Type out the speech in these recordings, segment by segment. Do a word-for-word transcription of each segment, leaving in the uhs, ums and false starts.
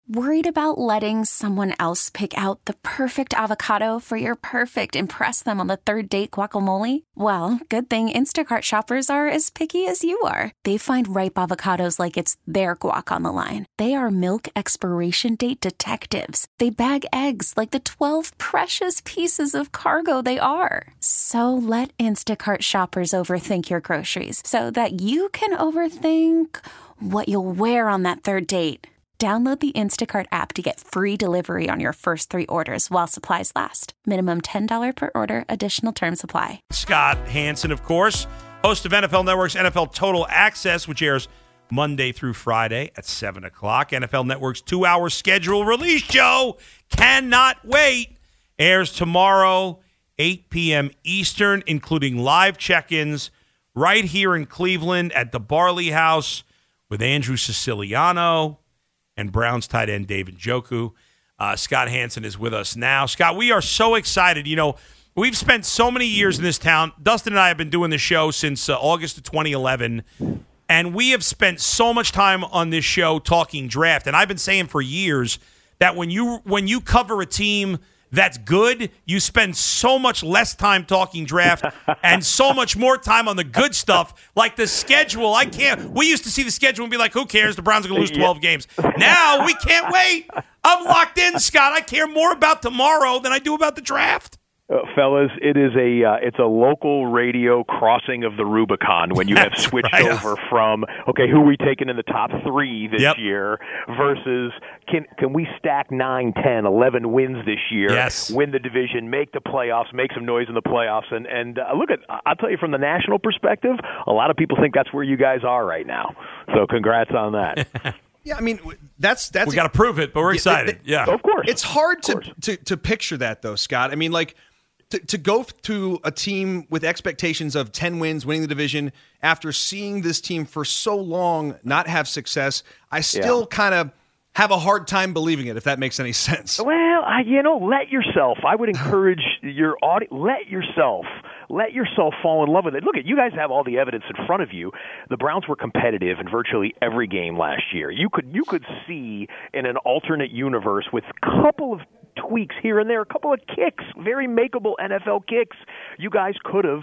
Worried about letting someone else pick out the perfect avocado for your perfect impress them on the third date guacamole? Well, good thing Instacart shoppers are as picky as you are. They find ripe avocados like it's their guac on the line. They are milk expiration date detectives. They bag eggs like the twelve precious pieces of cargo they are. So let Instacart shoppers overthink your groceries so that you can overthink what you'll wear on that third date. Download the Instacart app to get free delivery on your first three orders while supplies last. Minimum ten dollars per order. Additional terms apply. Scott Hanson, of course, host of N F L Network's N F L Total Access, which airs Monday through Friday at seven o'clock. N F L Network's two-hour schedule release, Joe. Cannot wait. Airs tomorrow, eight p.m. Eastern, including live check-ins right here in Cleveland at the Barley House with Andrew Siciliano and Browns tight end David Njoku. Uh, Scott Hanson is with us now. Scott, we are so excited. You know, we've spent so many years in this town. Dustin and I have been doing the show since uh, August of twenty eleven, and we have spent so much time on this show talking draft. And I've been saying for years that when you when you cover a team that's good, you spend so much less time talking draft and so much more time on the good stuff, like the schedule. I can't. We used to see the schedule and be like, who cares? The Browns are going to lose twelve games. Now we can't wait. I'm locked in, Scott. I care more about tomorrow than I do about the draft. Uh, fellas, it is a uh, it's a local radio crossing of the Rubicon when you have That's switched right. over from, okay, who are we taking in the top three this Yep. year versus can can we stack nine, ten, eleven wins this year, Yes. win the division, make the playoffs, make some noise in the playoffs. And, and uh, look, at I'll tell you from the national perspective, a lot of people think that's where you guys are right now. So congrats on that. Yeah, I mean, that's that's We got to prove it, but we're excited. Yeah, Of course. It's hard to, course. to to picture that, though, Scott. I mean, like, to, to go to a team with expectations of ten wins, winning the division, after seeing this team for so long not have success, I still Yeah. kind of have a hard time believing it, if that makes any sense. Well, I, you know, let yourself. I would encourage your audience. Let yourself. Let yourself fall in love with it. Look, at you guys have all the evidence in front of you. The Browns were competitive in virtually every game last year. You could you could see in an alternate universe with a couple of tweaks here and there, a couple of kicks, very makeable N F L kicks. You guys could have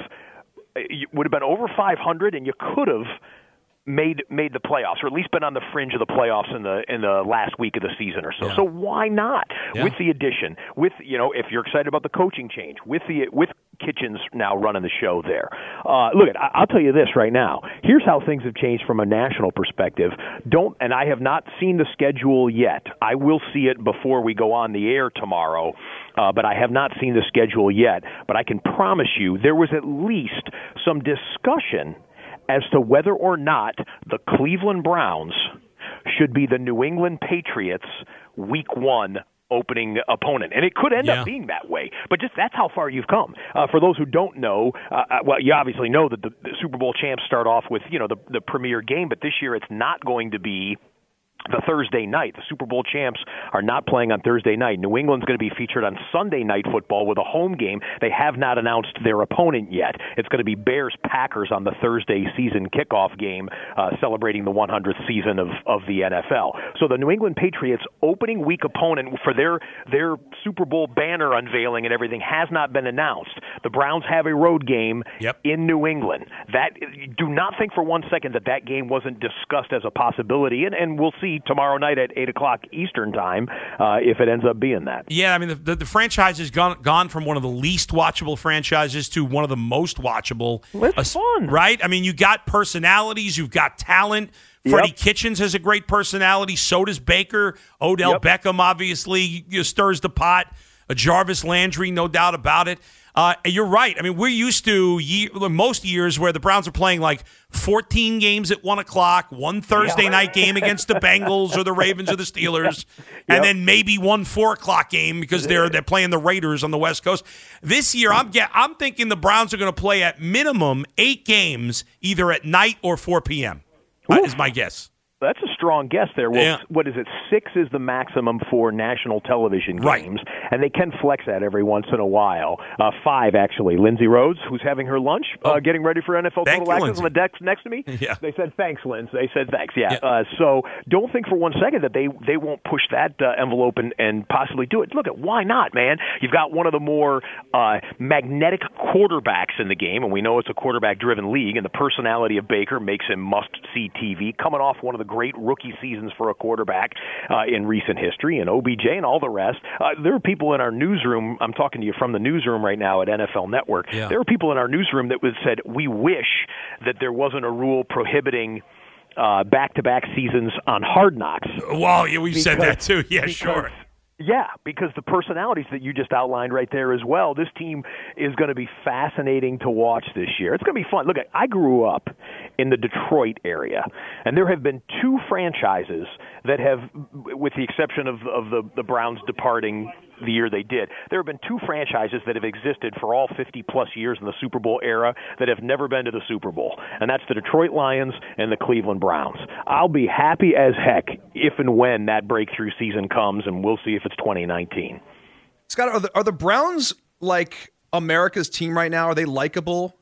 you would have been over five hundred, and you could have made made the playoffs, or at least been on the fringe of the playoffs in the in the last week of the season or so. Yeah. So why not? Yeah. With the addition, with you know, if you're excited about the coaching change, with the with Kitchens now running the show there. Uh, look, I, I'll tell you this right now. Here's how things have changed from a national perspective. Don't, and I have not seen the schedule yet. I will see it before we go on the air tomorrow, uh, but I have not seen the schedule yet. But I can promise you there was at least some discussion as to whether or not the Cleveland Browns should be the New England Patriots week one opening opponent. And it could end Yeah. up being that way. But just that's how far you've come. Uh, for those who don't know, uh, well, you obviously know that the, the Super Bowl champs start off with, you know, the, the premier game, but this year it's not going to be the Thursday night. The Super Bowl champs are not playing on Thursday night. New England's going to be featured on Sunday Night Football with a home game. They have not announced their opponent yet. It's going to be Bears-Packers on the Thursday season kickoff game, uh, celebrating the one hundredth season of, of the N F L. So the New England Patriots opening week opponent for their, their Super Bowl banner unveiling and everything has not been announced. The Browns have a road game Yep. in New England. That do not think for one second that that game wasn't discussed as a possibility, and, and we'll see tomorrow night at eight o'clock Eastern time uh, if it ends up being that. Yeah, I mean, the, the, the franchise has gone gone from one of the least watchable franchises to one of the most watchable. It's Uh, fun. Right? I mean, you got personalities, you've got talent. Freddie Yep. Kitchens has a great personality. So does Baker. Odell Yep. Beckham, obviously, you know, stirs the pot. Uh, Jarvis Landry, no doubt about it. Uh, you're right. I mean, we're used to ye- most years where the Browns are playing like fourteen games at one o'clock, one Thursday Yeah. night game against the Bengals or the Ravens or the Steelers, Yep. and then maybe one four o'clock game because they're they're playing the Raiders on the West Coast. This year, I'm get, I'm thinking the Browns are going to play at minimum eight games, either at night or four p.m. Uh, is my guess. that's a strong guess there. Well, yeah. what is it? Six is the maximum for national television games, right. and they can flex that every once in a while. Uh, five, actually. Lindsay Rhodes, who's having her lunch, oh. uh, getting ready for N F L Thank Total you, Access Lindsay. on the desk next to me. Yeah. They said, thanks, Linz. They said, thanks, yeah. yeah. Uh, so don't think for one second that they, they won't push that uh, envelope and, and possibly do it. Look, at why not, man? You've got one of the more uh, magnetic quarterbacks in the game, and we know it's a quarterback-driven league, and the personality of Baker makes him must-see T V, coming off one of the great rookie seasons for a quarterback uh, in recent history, and O B J and all the rest. Uh, there are people in our newsroom, I'm talking to you from the newsroom right now at N F L Network, yeah. there are people in our newsroom that would said, we wish that there wasn't a rule prohibiting uh, back-to-back seasons on Hard Knocks. Well, yeah, we've because, said that too. Yeah, because, sure. Yeah, because the personalities that you just outlined right there as well, this team is going to be fascinating to watch this year. It's going to be fun. Look, I grew up in the Detroit area, and there have been two franchises that have, with the exception of, of the, the Browns departing the year they did, there have been two franchises that have existed for all fifty-plus years in the Super Bowl era that have never been to the Super Bowl, and that's the Detroit Lions and the Cleveland Browns. I'll be happy as heck if and when that breakthrough season comes, and we'll see if it's twenty nineteen. Scott, are the, are the Browns like America's team right now? Are they likable?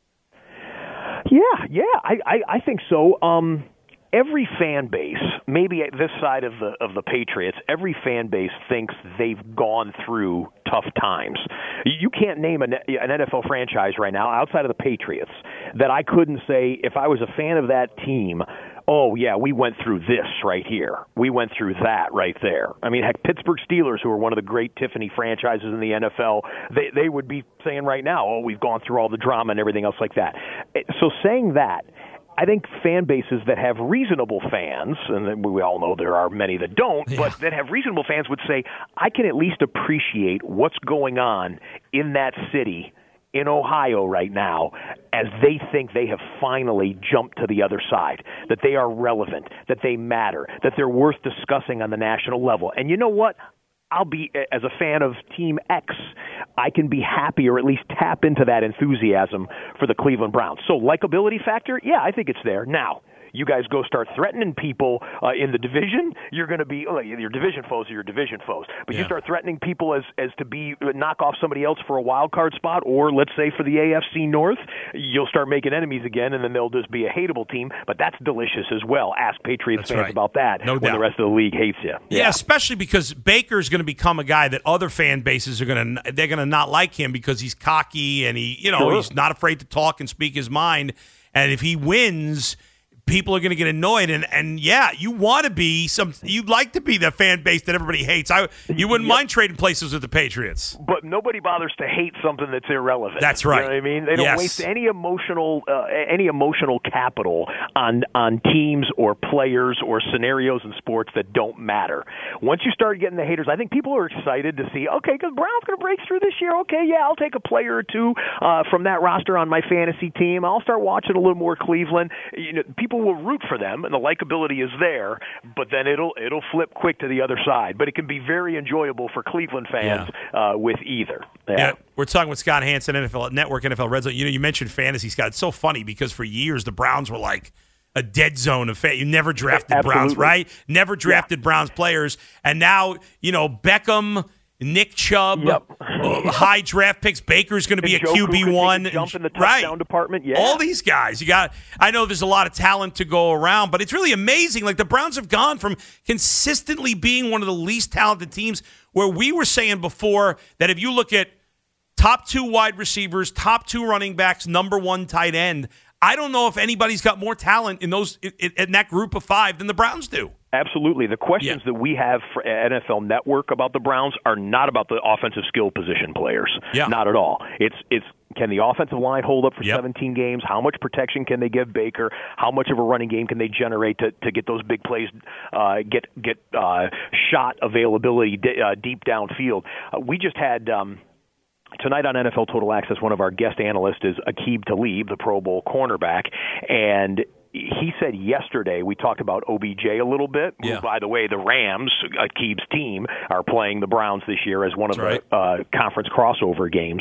Yeah, yeah, I, I, I think so. Um, every fan base, maybe at this side of the of the Patriots, every fan base thinks they've gone through tough times. You can't name an, an N F L franchise right now outside of the Patriots that I couldn't say, if I was a fan of that team, oh, yeah, we went through this right here. We went through that right there. I mean, heck, Pittsburgh Steelers, who are one of the great Tiffany franchises in the N F L, they, they would be saying right now, oh, we've gone through all the drama and everything else like that. So saying that, I think fan bases that have reasonable fans, and we all know there are many that don't, yeah. but that have reasonable fans would say, I can at least appreciate what's going on in that city in Ohio right now as they think they have finally jumped to the other side, that they are relevant, that they matter, that they're worth discussing on the national level. And you know what? I'll be, as a fan of Team X, I can be happy or at least tap into that enthusiasm for the Cleveland Browns. So likability factor, yeah, I think it's there. Now, you guys go start threatening people uh, in the division, you're going to be oh, your division foes are your division foes. But yeah. you start threatening people as as to be knock off somebody else for a wild card spot, or let's say for the A F C North, you'll start making enemies again, and then they'll just be a hateable team. But that's delicious as well. Ask Patriots that's fans right. about that no when doubt. the rest of the league hates you. Yeah, yeah especially because Baker's going to become a guy that other fan bases are going to they're going to not like him because he's cocky and he you know sure. he's not afraid to talk and speak his mind. And if he wins, people are going to get annoyed, and, and yeah, you want to be some. You'd like to be the fan base that everybody hates. I you wouldn't yep. mind trading places with the Patriots, but nobody bothers to hate something that's irrelevant. That's right. You know what I mean? They don't yes. waste any emotional uh, any emotional capital on on teams or players or scenarios in sports that don't matter. Once you start getting the haters, I think people are excited to see. Okay, because Brown's going to break through this year. Okay, yeah, I'll take a player or two uh, from that roster on my fantasy team. I'll start watching a little more Cleveland. You know, people will root for them, and the likability is there, but then it'll it'll flip quick to the other side. But it can be very enjoyable for Cleveland fans yeah. uh, with either. Yeah. yeah, we're talking with Scott Hanson, N F L Network, N F L Red Zone. You know, you mentioned fantasy, Scott. It's so funny because for years the Browns were like a dead zone of fan. You never drafted Absolutely. Browns, right? Never drafted yeah. Browns players, and now you know Beckham, Nick Chubb, yep. uh, high draft picks. Baker's going to be and a Q B one. Jump in the touchdown right. department. Yeah. All these guys. You got. I know there's a lot of talent to go around, but it's really amazing. Like the Browns have gone from consistently being one of the least talented teams, where we were saying before that if you look at top two wide receivers, top two running backs, number one tight end, I don't know if anybody's got more talent in those in, in that group of five than the Browns do. Absolutely. The questions yeah. that we have for N F L Network about the Browns are not about the offensive skill position players. Yeah. Not at all. It's it's can the offensive line hold up for yep. seventeen games? How much protection can they give Baker? How much of a running game can they generate to, to get those big plays, uh, get get uh, shot availability d- uh, deep downfield? Uh, we just had um, tonight on N F L Total Access, one of our guest analysts is Aqib Talib, the Pro Bowl cornerback, and he said yesterday, we talked about O B J a little bit. Yeah. Who, by the way, the Rams, Aqib's team, are playing the Browns this year as one of That's the right. uh, conference crossover games.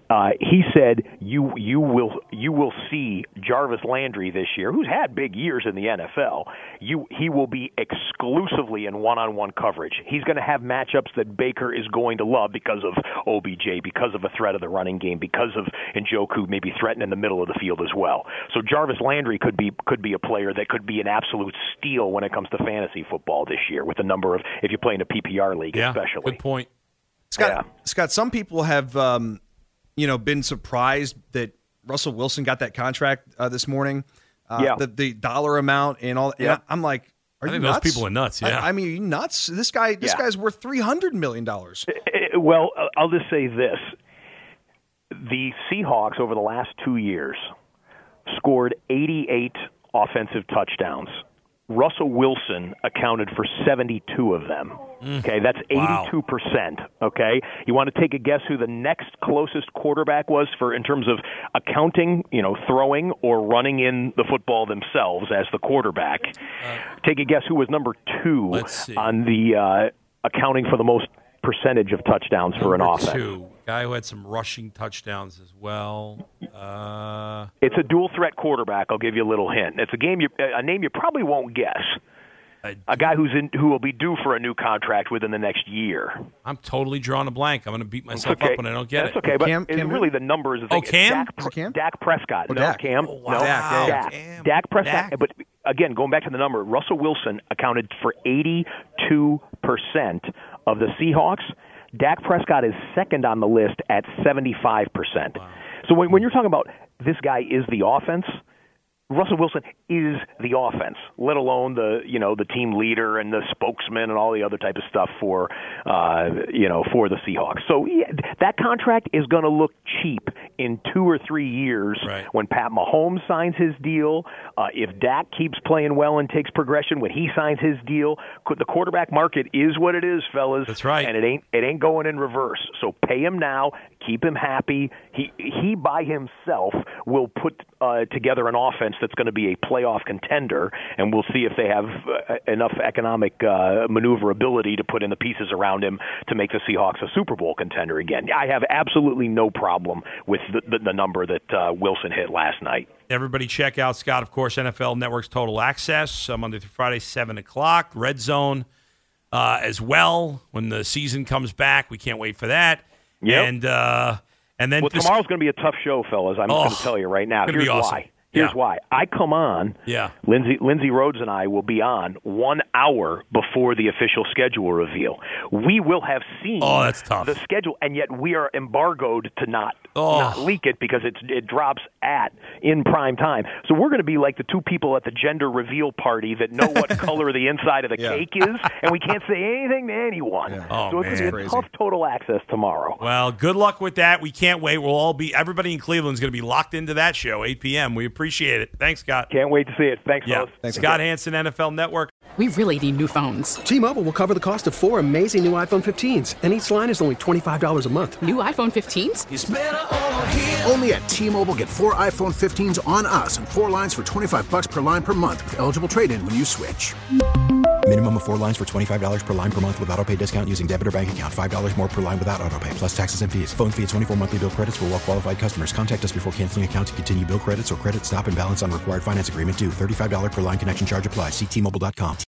Uh, he said you you will you will see Jarvis Landry this year, who's had big years in the N F L. You he will be exclusively in one-on-one coverage. He's going to have matchups that Baker is going to love because of O B J, because of a threat of the running game, because of Njoku maybe threatening the middle of the field as well. So Jarvis Landry could be could be a player that could be an absolute steal when it comes to fantasy football this year, with the number of if you play in a P P R league, yeah, especially. Good point, Scott. Yeah. Scott, some people have. Um, you know, been surprised that Russell Wilson got that contract uh, this morning. Uh, yeah. The, the dollar amount and all. Yeah. And I'm like, are I you think nuts? those people are nuts, yeah. I, I mean, are you nuts? This guy, this Yeah. guy's worth three hundred million dollars. Well, I'll just say this. The Seahawks over the last two years scored eighty-eight offensive touchdowns. Russell Wilson accounted for seventy-two of them. Okay, that's eighty-two percent. Okay, you want to take a guess who the next closest quarterback was for in terms of accounting, you know, throwing or running in the football themselves as the quarterback? Uh, take a guess who was number two on the uh, accounting for the most percentage of touchdowns number for an offense. Two. Guy who had some rushing touchdowns as well. Uh, it's a dual threat quarterback. I'll give you a little hint. It's a game, you, a name you probably won't guess. A guy who's in, who will be due for a new contract within the next year. I'm totally drawing a blank. I'm going to beat myself okay. up when I don't get That's it. okay, but Cam, it's Cam really the numbers. Oh, Cam? Dak, Cam? Dak Prescott. Oh, no, Dak. Cam. Oh, wow. No, Dak, Dak. Cam. Dak Prescott. Dak. But again, going back to the number, Russell Wilson accounted for eighty-two percent of the Seahawks. Dak Prescott is second on the list at seventy-five percent. Wow. So when, when you're talking about this guy is the offense, Russell Wilson is the offense, let alone the you know the team leader and the spokesman and all the other type of stuff for uh, you know for the Seahawks. So yeah, that contract is going to look cheap in two or three years right. when Pat Mahomes signs his deal. Uh, if Dak keeps playing well and takes progression when he signs his deal, the quarterback market is what it is, fellas. That's right, and it ain't it ain't going in reverse. So pay him now, keep him happy. He he by himself will put uh, together an offense that's going to be a playoff contender, and we'll see if they have uh, enough economic uh, maneuverability to put in the pieces around him to make the Seahawks a Super Bowl contender again. I have absolutely no problem with the, the, the number that uh, Wilson hit last night. Everybody check out Scott, of course, N F L Network's Total Access, uh, Monday through Friday, seven o'clock. Red Zone uh, as well when the season comes back. We can't wait for that. Yep. And, uh, and then well, this, tomorrow's going to be a tough show, fellas. I'm oh, going to tell you right now. Here's awesome. why. Here's yeah. why. I come on. Yeah. Lindsay, Lindsay Rhodes and I will be on one hour before the official schedule reveal. We will have seen oh, that's tough. the schedule, and yet we are embargoed to not oh. not leak it because it's, it drops at in prime time. So we're going to be like the two people at the gender reveal party that know what color the inside of the yeah. cake is, and we can't say anything to anyone. Yeah. Oh, so it's going to be a Crazy. tough total access tomorrow. Well, good luck with that. We can't wait. We'll all be everybody in Cleveland's going to be locked into that show, eight p.m. We appreciate it. Thanks, Scott. Can't wait to see it. Thanks, yeah. fellas. Thanks, Scott Hanson, N F L Network. We really need new phones. T-Mobile will cover the cost of four amazing new iPhone fifteens, and each line is only twenty-five dollars a month. New iPhone fifteens? It's better over here. Only at T-Mobile, get four iPhone fifteens on us and four lines for twenty-five dollars per line per month with eligible trade-in when you switch. Minimum of four lines for twenty-five dollars per line per month with autopay discount using debit or bank account. five dollars more per line without autopay, plus taxes and fees. Phone fee at twenty-four monthly bill credits for well-qualified customers. Contact us before canceling account to continue bill credits or credit stop and balance on required finance agreement due. thirty-five dollars per line connection charge applies. See T Mobile dot com.